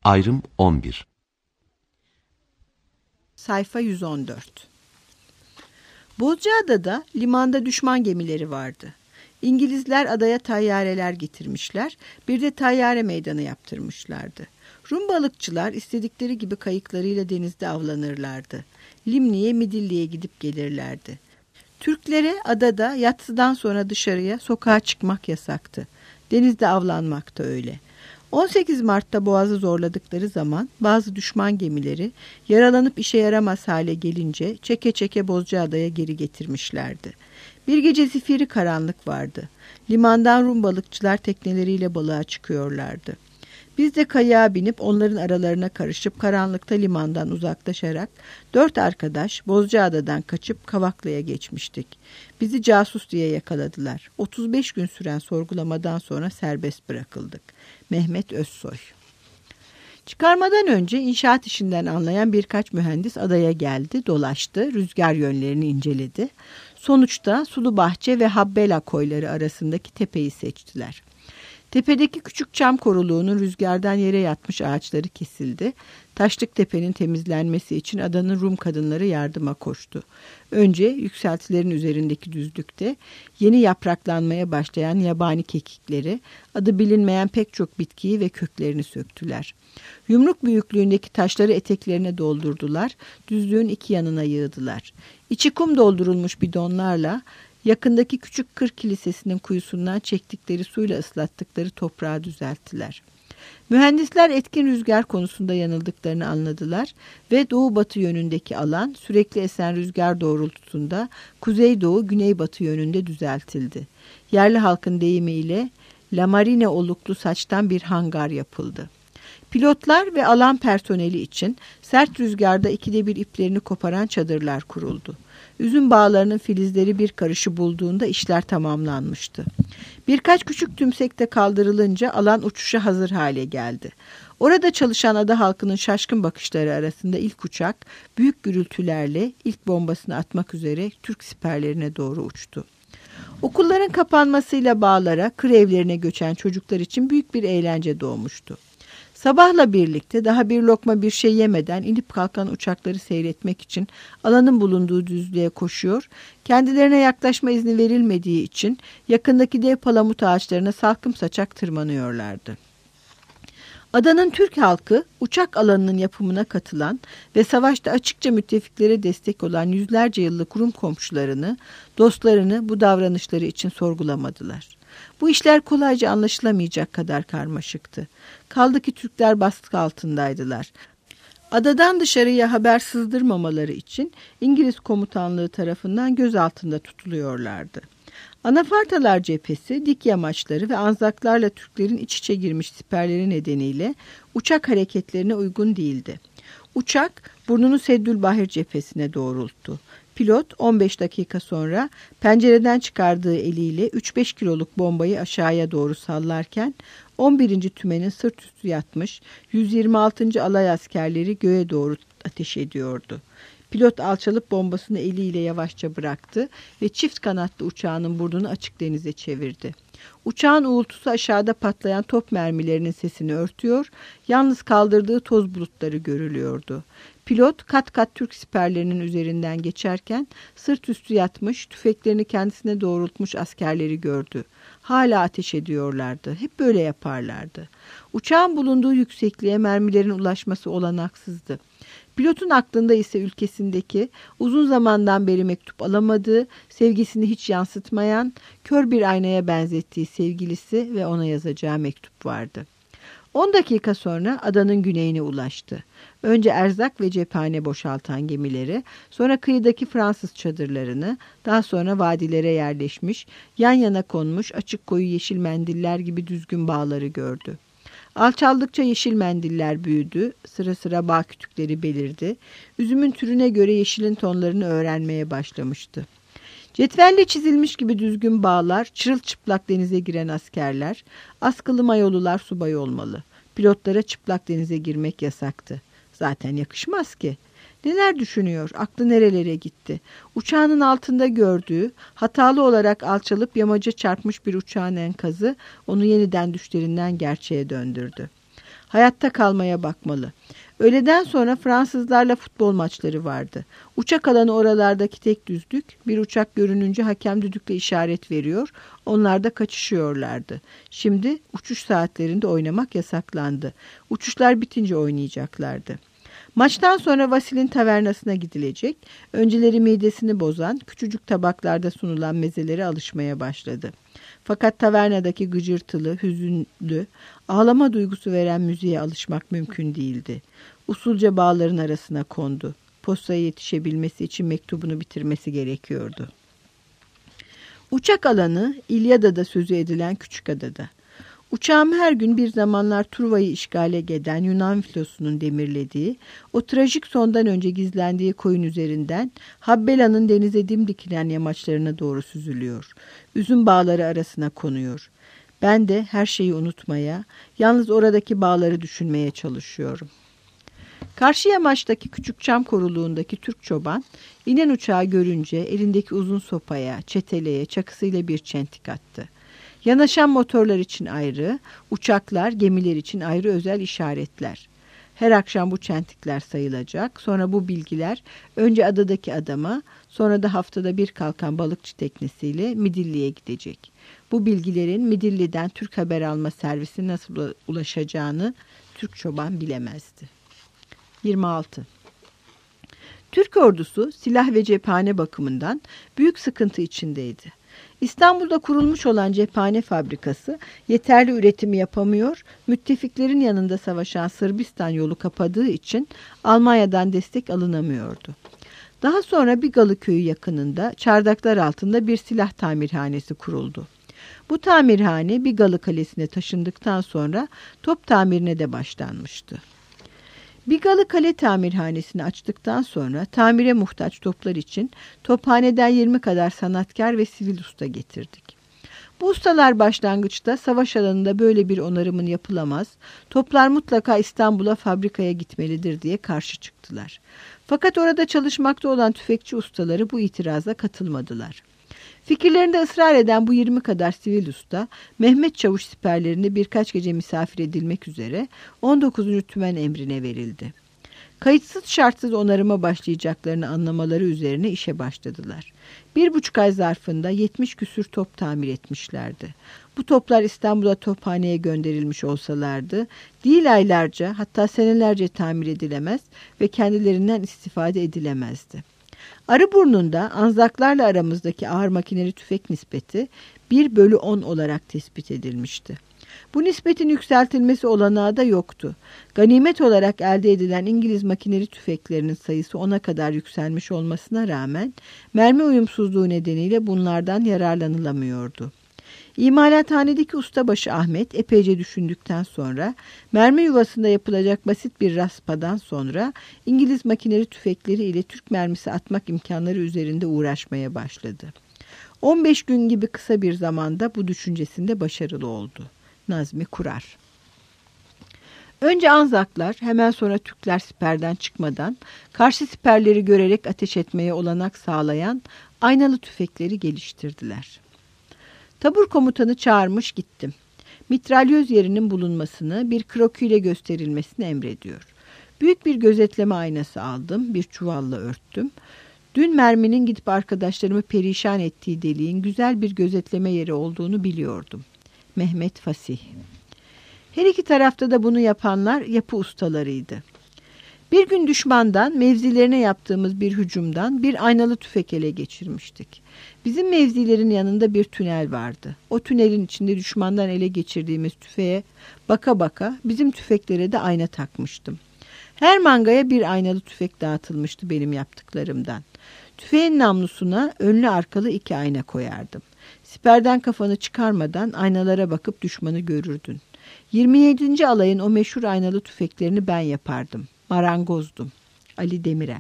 Ayrım 11. Sayfa 114. Bozcaada'da limanda düşman gemileri vardı. İngilizler adaya tayyareler getirmişler, bir de tayyare meydanı yaptırmışlardı. Rum balıkçılar istedikleri gibi kayıklarıyla denizde avlanırlardı. Limni'ye, Midilli'ye gidip gelirlerdi. Türklere adada yatsıdan sonra dışarıya, sokağa çıkmak yasaktı. Denizde avlanmak da öyle. 18 Mart'ta boğazı zorladıkları zaman bazı düşman gemileri yaralanıp işe yaramaz hale gelince çeke çeke Bozcaada'ya geri getirmişlerdi. Bir gece zifiri karanlık vardı. Limandan Rum balıkçılar tekneleriyle balığa çıkıyorlardı. Biz de kayığa binip onların aralarına karışıp karanlıkta limandan uzaklaşarak 4 arkadaş Bozcaada'dan kaçıp Kavaklı'ya geçmiştik. Bizi casus diye yakaladılar. 35 gün süren sorgulamadan sonra serbest bırakıldık. Mehmet Özsoy. Çıkarmadan önce inşaat işinden anlayan birkaç mühendis adaya geldi, dolaştı, rüzgar yönlerini inceledi. Sonuçta Sulubahçe ve Habbela koyları arasındaki tepeyi seçtiler. Tepedeki küçük çam koruluğunun rüzgardan yere yatmış ağaçları kesildi. Taşlık tepenin temizlenmesi için adanın Rum kadınları yardıma koştu. Önce yükseltilerin üzerindeki düzlükte yeni yapraklanmaya başlayan yabani kekikleri, adı bilinmeyen pek çok bitkiyi ve köklerini söktüler. Yumruk büyüklüğündeki taşları eteklerine doldurdular, düzlüğün iki yanına yığdılar. İçi kum doldurulmuş bidonlarla yakındaki küçük kır kilisesinin kuyusundan çektikleri suyla ıslattıkları toprağı düzelttiler. Mühendisler etkin rüzgar konusunda yanıldıklarını anladılar ve doğu-batı yönündeki alan sürekli esen rüzgar doğrultusunda kuzeydoğu-güneybatı yönünde düzeltildi. Yerli halkın deyimiyle lamarine oluklu saçtan bir hangar yapıldı. Pilotlar ve alan personeli için sert rüzgarda 2'de 1 iplerini koparan çadırlar kuruldu. Üzüm bağlarının filizleri bir karışı bulduğunda işler tamamlanmıştı. Birkaç küçük tümsek de kaldırılınca alan uçuşa hazır hale geldi. Orada çalışan ada halkının şaşkın bakışları arasında ilk uçak büyük gürültülerle ilk bombasını atmak üzere Türk siperlerine doğru uçtu. Okulların kapanmasıyla bağlara, kır evlerine göçen çocuklar için büyük bir eğlence doğmuştu. Sabahla birlikte daha bir lokma bir şey yemeden inip kalkan uçakları seyretmek için alanın bulunduğu düzlüğe koşuyor, kendilerine yaklaşma izni verilmediği için yakındaki dev palamut ağaçlarına salkım saçak tırmanıyorlardı. Adanın Türk halkı uçak alanının yapımına katılan ve savaşta açıkça müttefiklere destek olan yüzlerce yıllık Rum komşularını, dostlarını bu davranışları için sorgulamadılar. Bu işler kolayca anlaşılamayacak kadar karmaşıktı. Kaldı ki Türkler baskı altındaydılar. Adadan dışarıya haber sızdırmamaları için İngiliz komutanlığı tarafından gözaltında tutuluyorlardı. Anafartalar cephesi, dik yamaçları ve anzaklarla Türklerin iç içe girmiş siperleri nedeniyle uçak hareketlerine uygun değildi. Uçak burnunu Seddülbahir cephesine doğrulttu. Pilot 15 dakika sonra pencereden çıkardığı eliyle 3-5 kiloluk bombayı aşağıya doğru sallarken 11. tümenin sırt üstü yatmış 126. alay askerleri göğe doğru ateş ediyordu. Pilot alçalıp bombasını eliyle yavaşça bıraktı ve çift kanatlı uçağının burnunu açık denize çevirdi. Uçağın uğultusu aşağıda patlayan top mermilerinin sesini örtüyor, yalnız kaldırdığı toz bulutları görülüyordu. Pilot kat kat Türk siperlerinin üzerinden geçerken sırt üstü yatmış, tüfeklerini kendisine doğrultmuş askerleri gördü. Hala ateş ediyorlardı. Hep böyle yaparlardı. Uçağın bulunduğu yüksekliğe mermilerin ulaşması olanaksızdı. Pilotun aklında ise ülkesindeki uzun zamandan beri mektup alamadığı, sevgisini hiç yansıtmayan, kör bir aynaya benzettiği sevgilisi ve ona yazacağı mektup vardı. 10 dakika sonra adanın güneyine ulaştı. Önce erzak ve cephane boşaltan gemileri, sonra kıyıdaki Fransız çadırlarını, daha sonra vadilere yerleşmiş, yan yana konmuş açık koyu yeşil mendiller gibi düzgün bağları gördü. Alçaldıkça yeşil mendiller büyüdü, sıra sıra bağ kütükleri belirdi. Üzümün türüne göre yeşilin tonlarını öğrenmeye başlamıştı. Cetvelle çizilmiş gibi düzgün bağlar, çırılçıplak denize giren askerler, askılı mayolular subay olmalı. Pilotlara çıplak denize girmek yasaktı. Zaten yakışmaz ki. Neler düşünüyor, aklı nerelere gitti? Uçağının altında gördüğü, hatalı olarak alçalıp yamaca çarpmış bir uçağın enkazı onu yeniden düşlerinden gerçeğe döndürdü. Hayatta kalmaya bakmalı. Öğleden sonra Fransızlarla futbol maçları vardı. Uçak alanı oralardaki tek düzlük. Bir uçak görününce hakem düdükle işaret veriyor. Onlar da kaçışıyorlardı. Şimdi uçuş saatlerinde oynamak yasaklandı. Uçuşlar bitince oynayacaklardı. Maçtan sonra Vasil'in tavernasına gidilecek. Önceleri midesini bozan, küçücük tabaklarda sunulan mezelere alışmaya başladı. Fakat tavernadaki gıcırtılı, hüzünlü, ağlama duygusu veren müziğe alışmak mümkün değildi. Usulca bağların arasına kondu. Postaya yetişebilmesi için mektubunu bitirmesi gerekiyordu. Uçak alanı İlyada'da sözü edilen küçük adada. Uçağım her gün bir zamanlar Truva'yı işgale eden Yunan filosunun demirlediği, o trajik sondan önce gizlendiği koyun üzerinden Habbela'nın denize dimdikilen yamaçlarına doğru süzülüyor. Üzüm bağları arasına konuyor. Ben de her şeyi unutmaya, yalnız oradaki bağları düşünmeye çalışıyorum. Karşı yamaçtaki küçük çam koruluğundaki Türk çoban, inen uçağı görünce elindeki uzun sopaya, çeteleye, çakısıyla bir çentik attı. Yanaşan motorlar için ayrı, uçaklar, gemiler için ayrı özel işaretler. Her akşam bu çentikler sayılacak. Sonra bu bilgiler önce adadaki adama, sonra da haftada bir kalkan balıkçı teknesiyle Midilli'ye gidecek. Bu bilgilerin Midilli'den Türk haber alma servisi nasıl ulaşacağını Türk çoban bilemezdi. 26. Türk ordusu silah ve cephane bakımından büyük sıkıntı içindeydi. İstanbul'da kurulmuş olan cephane fabrikası yeterli üretimi yapamıyor, müttefiklerin yanında savaşan Sırbistan yolu kapadığı için Almanya'dan destek alınamıyordu. Daha sonra Bigalı köyü yakınında çardaklar altında bir silah tamirhanesi kuruldu. Bu tamirhane Bigalı Kalesi'ne taşındıktan sonra top tamirine de başlanmıştı. Bigalı Kale tamirhanesini açtıktan sonra tamire muhtaç toplar için tophaneden 20 kadar sanatkar ve sivil usta getirdik. Bu ustalar başlangıçta savaş alanında böyle bir onarımın yapılamaz, toplar mutlaka İstanbul'a fabrikaya gitmelidir diye karşı çıktılar. Fakat orada çalışmakta olan tüfekçi ustaları bu itiraza katılmadılar. Fikirlerinde ısrar eden bu 20 kadar sivil usta, Mehmet Çavuş siperlerinde birkaç gece misafir edilmek üzere 19. Tümen emrine verildi. Kayıtsız şartsız onarıma başlayacaklarını anlamaları üzerine işe başladılar. 1,5 ay zarfında 70 küsür top tamir etmişlerdi. Bu toplar İstanbul'a tophaneye gönderilmiş olsalardı, değil aylarca hatta senelerce tamir edilemez ve kendilerinden istifade edilemezdi. Arıburnu'nda Anzaklarla aramızdaki ağır makineli tüfek nispeti 1/10 olarak tespit edilmişti. Bu nispetin yükseltilmesi olanağı da yoktu. Ganimet olarak elde edilen İngiliz makineli tüfeklerinin sayısı 10'a kadar yükselmiş olmasına rağmen mermi uyumsuzluğu nedeniyle bunlardan yararlanılamıyordu. İmalathanedeki ustabaşı Ahmet epeyce düşündükten sonra mermi yuvasında yapılacak basit bir raspadan sonra İngiliz makineli tüfekleri ile Türk mermisi atmak imkanları üzerinde uğraşmaya başladı. 15 gün gibi kısa bir zamanda bu düşüncesinde başarılı oldu. Nazmi Kurar. Önce Anzaklar, hemen sonra Türkler siperden çıkmadan karşı siperleri görerek ateş etmeye olanak sağlayan aynalı tüfekleri geliştirdiler. Tabur komutanı çağırmış gittim. Mitralyöz yerinin bulunmasını, bir krokiyle gösterilmesini emrediyor. Büyük bir gözetleme aynası aldım, bir çuvalla örttüm. Dün merminin gidip arkadaşlarımı perişan ettiği deliğin güzel bir gözetleme yeri olduğunu biliyordum. Mehmet Fasih. Her iki tarafta da bunu yapanlar yapı ustalarıydı. Bir gün düşmandan, mevzilerine yaptığımız bir hücumdan bir aynalı tüfek ele geçirmiştik. Bizim mevzilerin yanında bir tünel vardı. O tünelin içinde düşmandan ele geçirdiğimiz tüfeğe baka baka bizim tüfeklere de ayna takmıştım. Her mangaya bir aynalı tüfek dağıtılmıştı benim yaptıklarımdan. Tüfeğin namlusuna önlü arkalı 2 ayna koyardım. Siperden kafanı çıkarmadan aynalara bakıp düşmanı görürdün. 27. alayın o meşhur aynalı tüfeklerini ben yapardım. Marangozdum. Ali Demirel.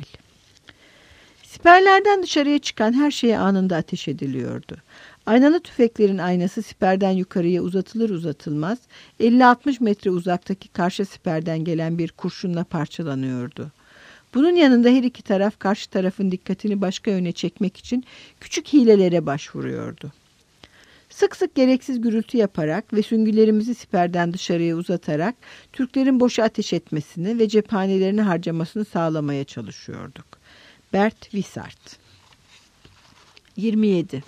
Siperlerden dışarıya çıkan her şeye anında ateş ediliyordu. Aynalı tüfeklerin aynası siperden yukarıya uzatılır uzatılmaz 50-60 metre uzaktaki karşı siperden gelen bir kurşunla parçalanıyordu. Bunun yanında her iki taraf karşı tarafın dikkatini başka yöne çekmek için küçük hilelere başvuruyordu. Sık sık gereksiz gürültü yaparak ve süngülerimizi siperden dışarıya uzatarak Türklerin boşa ateş etmesini ve cephanelerini harcamasını sağlamaya çalışıyorduk. Bert Wisart. 27.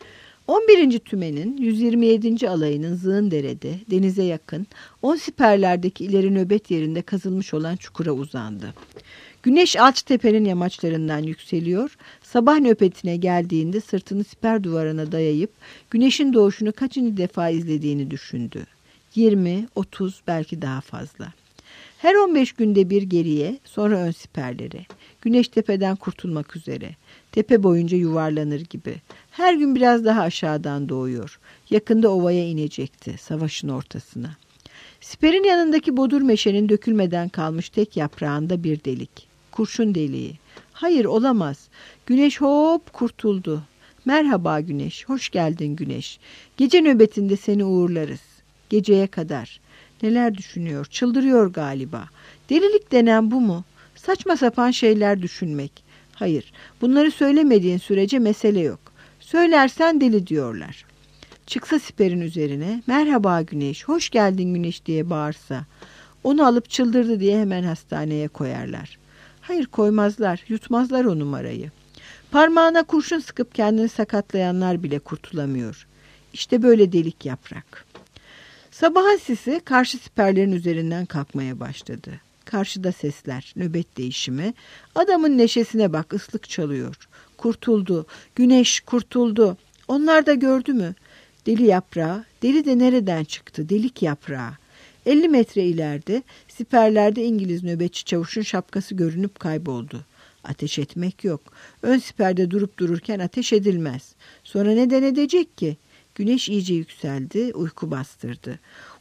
11. Tümen'in 127. alayının Zığındere'de denize yakın 10 siperlerdeki ileri nöbet yerinde kazılmış olan çukura uzandı. Güneş Alçtepe'nin yamaçlarından yükseliyor, sabah nöbetine geldiğinde sırtını siper duvarına dayayıp güneşin doğuşunu kaçıncı defa izlediğini düşündü. 20, 30 belki daha fazla. Her 15 günde bir geriye, sonra ön siperlere. Güneş tepeden kurtulmak üzere. Tepe boyunca yuvarlanır gibi. Her gün biraz daha aşağıdan doğuyor. Yakında ovaya inecekti, savaşın ortasına. Siperin yanındaki bodur meşenin dökülmeden kalmış tek yaprağında bir delik. Kurşun deliği. Hayır, olamaz. Güneş hop kurtuldu. Merhaba güneş, hoş geldin güneş. Gece nöbetinde seni uğurlarız. Geceye kadar. Neler düşünüyor, çıldırıyor galiba. Delilik denen bu mu? Saçma sapan şeyler düşünmek. Hayır, bunları söylemediğin sürece mesele yok. Söylersen deli diyorlar. Çıksa siperin üzerine, merhaba güneş, hoş geldin güneş diye bağırsa, onu alıp çıldırdı diye hemen hastaneye koyarlar. Hayır, koymazlar, yutmazlar o numarayı. Parmağına kurşun sıkıp kendini sakatlayanlar bile kurtulamıyor. İşte böyle delik yaprak. Sabahın sisi karşı siperlerin üzerinden kalkmaya başladı. Karşıda sesler, nöbet değişimi. Adamın neşesine bak, ıslık çalıyor. Kurtuldu, güneş kurtuldu. Onlar da gördü mü? Deli yaprağı, deli de nereden çıktı? Delik yaprağı. 50 metre ileride siperlerde İngiliz nöbetçi çavuşun şapkası görünüp kayboldu. Ateş etmek yok. Ön siperde durup dururken ateş edilmez. Sonra neden edecek ki? Güneş iyice yükseldi, uyku bastırdı.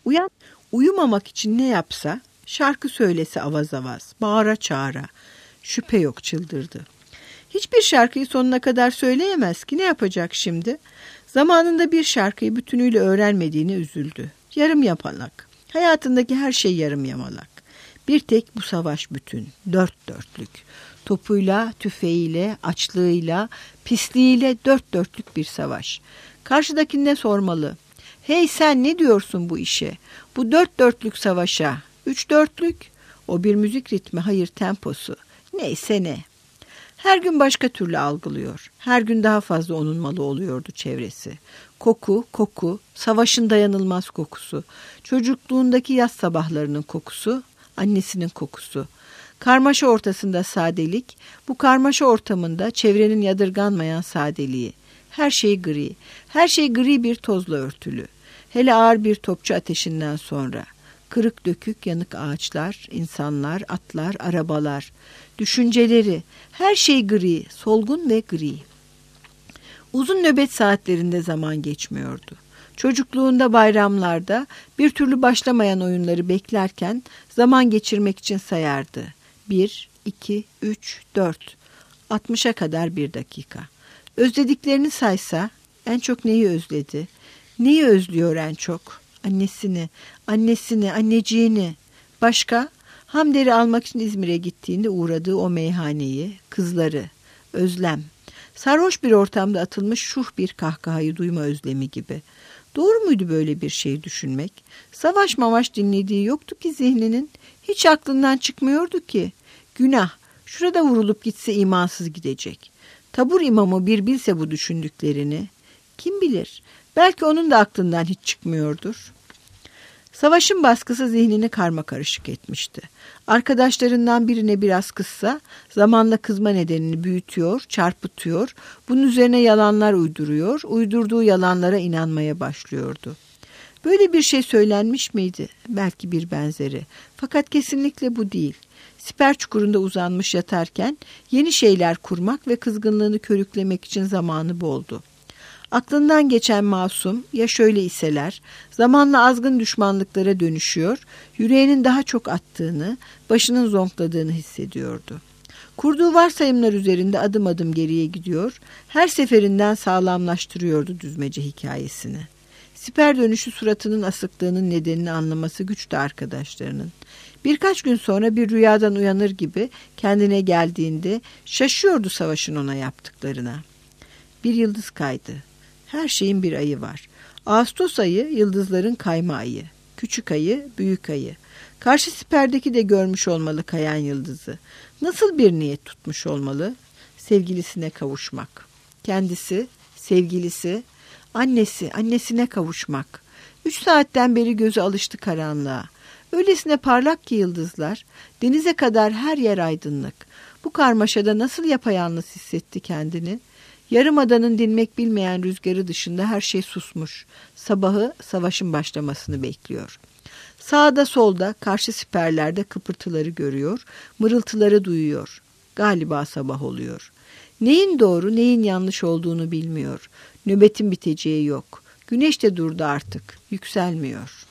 Uyumamak için ne yapsa, şarkı söylese avaz avaz, bağıra çağıra. Şüphe yok, çıldırdı. Hiçbir şarkıyı sonuna kadar söyleyemez ki, ne yapacak şimdi? Zamanında bir şarkıyı bütünüyle öğrenmediğine üzüldü. Yarım yamalak. Hayatındaki her şey yarım yamalak. Bir tek bu savaş bütün, dört dörtlük. Topuyla, tüfeğiyle, açlığıyla, pisliğiyle dört dörtlük bir savaş. Karşıdakine sormalı. Hey sen ne diyorsun bu işe? Bu dört dörtlük savaşa. Üç dörtlük? O bir müzik ritmi, hayır temposu. Neyse ne. Her gün başka türlü algılıyor. Her gün daha fazla onun malı oluyordu çevresi. Koku, savaşın dayanılmaz kokusu. Çocukluğundaki yaz sabahlarının kokusu, annesinin kokusu. Karmaşa ortasında sadelik, bu karmaşa ortamında çevrenin yadırganmayan sadeliği. Her şey gri, her şey gri bir tozla örtülü. Hele ağır bir topçu ateşinden sonra. Kırık dökük yanık ağaçlar, insanlar, atlar, arabalar. Düşünceleri, her şey gri, solgun ve gri. Uzun nöbet saatlerinde zaman geçmiyordu. Çocukluğunda bayramlarda bir türlü başlamayan oyunları beklerken zaman geçirmek için sayardı. 1, 2, 3, 4, 60'a kadar bir dakika. Özlediklerini saysa en çok neyi özledi? Neyi özlüyor en çok? Annesini, anneciğini. Başka? Hamderi almak için İzmir'e gittiğinde uğradığı o meyhaneyi, kızları, özlem. Sarhoş bir ortamda atılmış şuh bir kahkahayı duyma özlemi gibi. Doğru muydu böyle bir şey düşünmek? Savaş mavaş dinlediği yoktu ki zihninin. Hiç aklından çıkmıyordu ki. Günah, şurada vurulup gitse imansız gidecek. Tabur imamı bir bilse bu düşündüklerini. Kim bilir, belki onun da aklından hiç çıkmıyordur. Savaşın baskısı zihnini karmakarışık etmişti. Arkadaşlarından birine biraz kızsa zamanla kızma nedenini büyütüyor, çarpıtıyor, bunun üzerine yalanlar uyduruyor, uydurduğu yalanlara inanmaya başlıyordu. Böyle bir şey söylenmiş miydi? Belki bir benzeri. Fakat kesinlikle bu değil. Siper çukurunda uzanmış yatarken yeni şeyler kurmak ve kızgınlığını körüklemek için zamanı boldu. Aklından geçen masum, ya şöyle iseler, zamanla azgın düşmanlıklara dönüşüyor, yüreğinin daha çok attığını, başının zonkladığını hissediyordu. Kurduğu varsayımlar üzerinde adım adım geriye gidiyor, her seferinden sağlamlaştırıyordu düzmece hikayesini. Siper dönüşü suratının asıklığının nedenini anlaması güçtü arkadaşlarının. Birkaç gün sonra bir rüyadan uyanır gibi kendine geldiğinde şaşıyordu savaşın ona yaptıklarına. Bir yıldız kaydı. Her şeyin bir ayı var. Ağustos ayı yıldızların kayma ayı. Küçük ayı, büyük ayı. Karşı siperdeki de görmüş olmalı kayan yıldızı. Nasıl bir niyet tutmuş olmalı? Sevgilisine kavuşmak. Kendisi, sevgilisi, annesine kavuşmak. 3 saatten beri gözü alıştı karanlığa. Öylesine parlak ki yıldızlar, denize kadar her yer aydınlık. Bu karmaşada nasıl yapayalnız hissetti kendini? Yarımadanın dinmek bilmeyen rüzgarı dışında her şey susmuş. Sabahı, savaşın başlamasını bekliyor. Sağda solda, karşı siperlerde kıpırtıları görüyor, mırıltıları duyuyor. Galiba sabah oluyor. Neyin doğru, neyin yanlış olduğunu bilmiyor. Nöbetin biteceği yok. Güneş de durdu artık, yükselmiyor.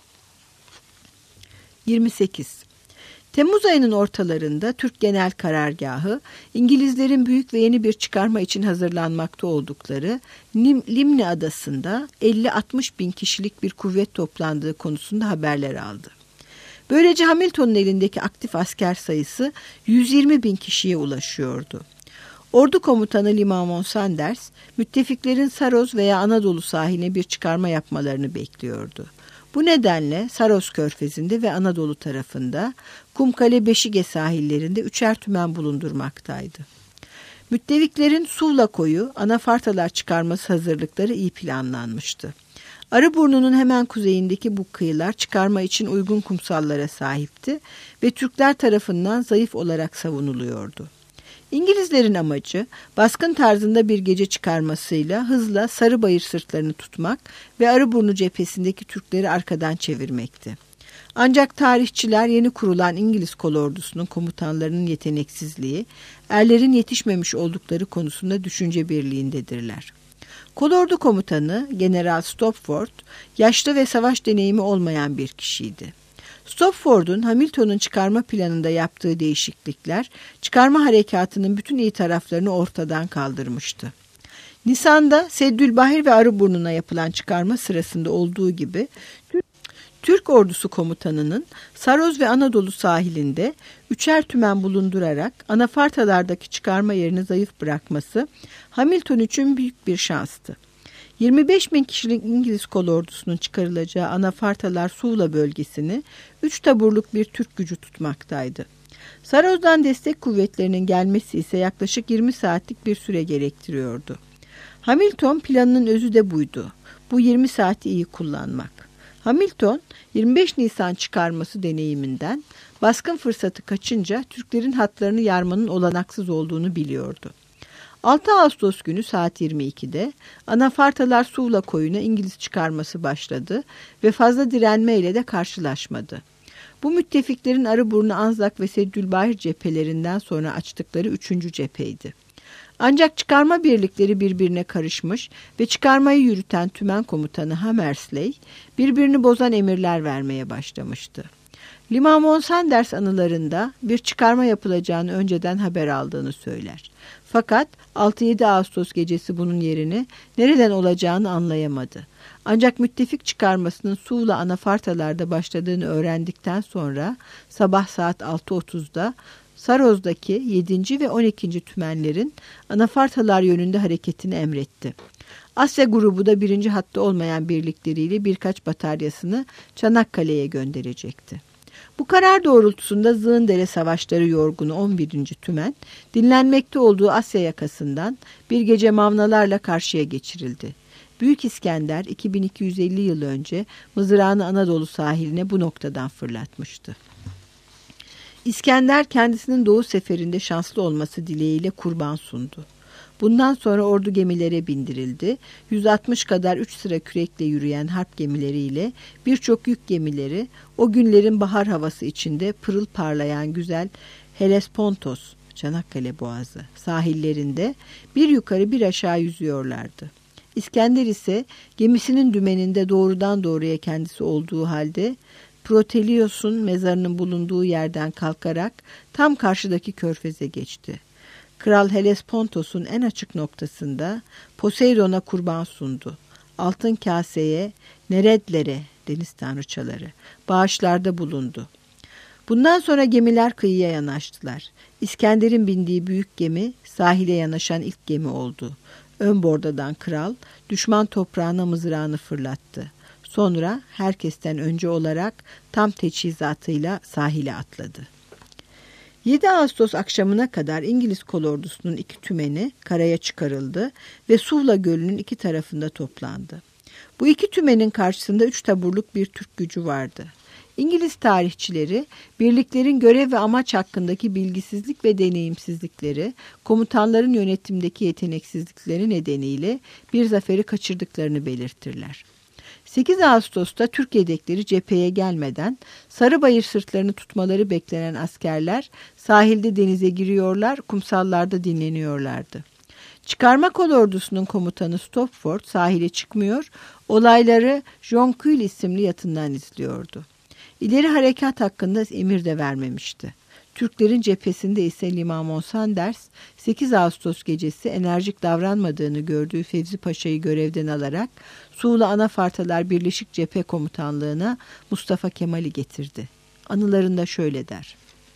28. Temmuz ayının ortalarında Türk Genel Karargahı, İngilizlerin büyük ve yeni bir çıkarma için hazırlanmakta oldukları Limni Adası'nda 50-60 bin kişilik bir kuvvet toplandığı konusunda haberler aldı. Böylece Hamilton'un elindeki aktif asker sayısı 120 bin kişiye ulaşıyordu. Ordu komutanı Limamon Sanders, müttefiklerin Saros veya Anadolu sahiline bir çıkarma yapmalarını bekliyordu. Bu nedenle Saros Körfezi'nde ve Anadolu tarafında Kumkale Beşige sahillerinde 3'er tümen bulundurmaktaydı. Müttefiklerin Suvla Koyu, anafartalar çıkarması hazırlıkları iyi planlanmıştı. Arıburnu'nun hemen kuzeyindeki bu kıyılar çıkarma için uygun kumsallara sahipti ve Türkler tarafından zayıf olarak savunuluyordu. İngilizlerin amacı baskın tarzında bir gece çıkarmasıyla hızla Sarıbayır sırtlarını tutmak ve Arıburnu cephesindeki Türkleri arkadan çevirmekti. Ancak tarihçiler yeni kurulan İngiliz kolordusunun komutanlarının yeteneksizliği, erlerin yetişmemiş oldukları konusunda düşünce birliğindedirler. Kolordu komutanı General Stopford, yaşlı ve savaş deneyimi olmayan bir kişiydi. Stopford'un Hamilton'un çıkarma planında yaptığı değişiklikler, çıkarma harekatının bütün iyi taraflarını ortadan kaldırmıştı. Nisan'da Seddülbahir ve Arıburnu'na yapılan çıkarma sırasında olduğu gibi, Türk ordusu komutanının Saroz ve Anadolu sahilinde 3'er tümen bulundurarak anafartalardaki çıkarma yerini zayıf bırakması Hamilton için büyük bir şanstı. 25 bin kişilik İngiliz kolordusunun çıkarılacağı anafartalar Suvla bölgesini 3 taburluk bir Türk gücü tutmaktaydı. Saroz'dan destek kuvvetlerinin gelmesi ise yaklaşık 20 saatlik bir süre gerektiriyordu. Hamilton planının özü de buydu. Bu 20 saati iyi kullanmak. Hamilton 25 Nisan çıkarması deneyiminden baskın fırsatı kaçınca Türklerin hatlarını yarmanın olanaksız olduğunu biliyordu. 6 Ağustos günü saat 22'de anafartalar Suvla Koyu'na İngiliz çıkarması başladı ve fazla direnmeyle de karşılaşmadı. Bu müttefiklerin Arıburnu, Anzak ve Seddülbahir cephelerinden sonra açtıkları 3. cepheydi. Ancak çıkarma birlikleri birbirine karışmış ve çıkarmayı yürüten tümen komutanı Hammersley birbirini bozan emirler vermeye başlamıştı. Limamon Sanders anılarında bir çıkarma yapılacağını önceden haber aldığını söyler. Fakat 6-7 Ağustos gecesi bunun yerini nereden olacağını anlayamadı. Ancak müttefik çıkarmasının Suvla anafartalarda başladığını öğrendikten sonra sabah saat 6.30'da Saroz'daki 7. ve 12. tümenlerin anafartalar yönünde hareketini emretti. Asya grubu da 1. hatta olmayan birlikleriyle birkaç bataryasını Çanakkale'ye gönderecekti. Bu karar doğrultusunda Zığındere Savaşları yorgunu 11. tümen, dinlenmekte olduğu Asya yakasından bir gece mavnalarla karşıya geçirildi. Büyük İskender 2250 yıl önce mızrağını Anadolu sahiline bu noktadan fırlatmıştı. İskender kendisinin Doğu seferinde şanslı olması dileğiyle kurban sundu. Bundan sonra ordu gemilere bindirildi. 160 kadar 3 sıra kürekle yürüyen harp gemileriyle birçok yük gemileri o günlerin bahar havası içinde pırıl parlayan güzel Helespontos, Çanakkale Boğazı sahillerinde bir yukarı bir aşağı yüzüyorlardı. İskender ise gemisinin dümeninde doğrudan doğruya kendisi olduğu halde Protelios'un mezarının bulunduğu yerden kalkarak tam karşıdaki körfeze geçti. Kral Helespontos'un en açık noktasında Poseidon'a kurban sundu. Altın kaseye, Neredlere, deniz tanrıçaları, bağışlarda bulundu. Bundan sonra gemiler kıyıya yanaştılar. İskender'in bindiği büyük gemi sahile yanaşan ilk gemi oldu. Ön bordadan kral düşman toprağına mızrağını fırlattı. Sonra herkesten önce olarak tam teçhizatıyla sahile atladı. 7 Ağustos akşamına kadar İngiliz kolordusunun 2 tümeni karaya çıkarıldı ve Suvla Gölü'nün 2 tarafında toplandı. Bu 2 tümenin karşısında 3 taburluk bir Türk gücü vardı. İngiliz tarihçileri birliklerin görev ve amaç hakkındaki bilgisizlik ve deneyimsizlikleri, komutanların yönetimdeki yeteneksizlikleri nedeniyle bir zaferi kaçırdıklarını belirtirler. 8 Ağustos'ta Türk yedekleri cepheye gelmeden Sarıbayır sırtlarını tutmaları beklenen askerler sahilde denize giriyorlar, kumsallarda dinleniyorlardı. Çıkarma kolordusunun komutanı Stopford sahile çıkmıyor, olayları John Quill isimli yatından izliyordu. İleri harekat hakkında emir de vermemişti. Türklerin cephesinde ise Limamon Sanders 8 Ağustos gecesi enerjik davranmadığını gördüğü Fevzi Paşa'yı görevden alarak Suğla Anafartalar Birleşik Cephe Komutanlığı'na Mustafa Kemal'i getirdi. Anılarında şöyle der: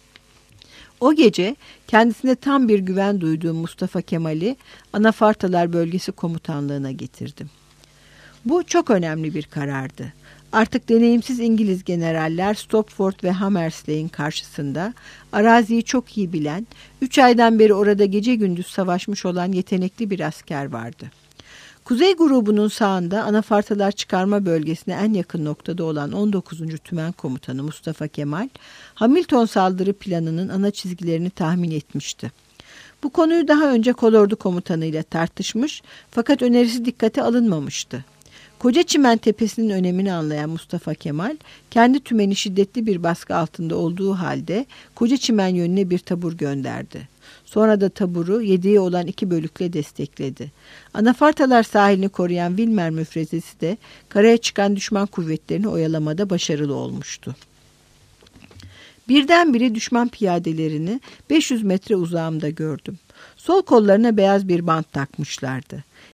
O gece kendisine tam bir güven duyduğum Mustafa Kemal'i Anafartalar Bölgesi Komutanlığı'na getirdim. Bu çok önemli bir karardı. Artık deneyimsiz İngiliz generaller Stopford ve Hammersley'in karşısında araziyi çok iyi bilen, 3 aydan beri orada gece gündüz savaşmış olan yetenekli bir asker vardı. Kuzey grubunun sağında Anafartalar çıkarma bölgesine en yakın noktada olan 19. Tümen Komutanı Mustafa Kemal, Hamilton saldırı planının ana çizgilerini tahmin etmişti. Bu konuyu daha önce kolordu komutanıyla tartışmış fakat önerisi dikkate alınmamıştı. Kocaçimen Tepesi'nin önemini anlayan Mustafa Kemal, kendi tümeni şiddetli bir baskı altında olduğu halde Kocaçimen yönüne bir tabur gönderdi. Sonra da taburu yedeği olan 2 bölükle destekledi. Anafartalar sahilini koruyan Vilmer müfrezesi de karaya çıkan düşman kuvvetlerini oyalamada başarılı olmuştu. Birdenbire düşman piyadelerini 500 metre uzağımda gördüm. Sol kollarına beyaz bir bant takmışlardı.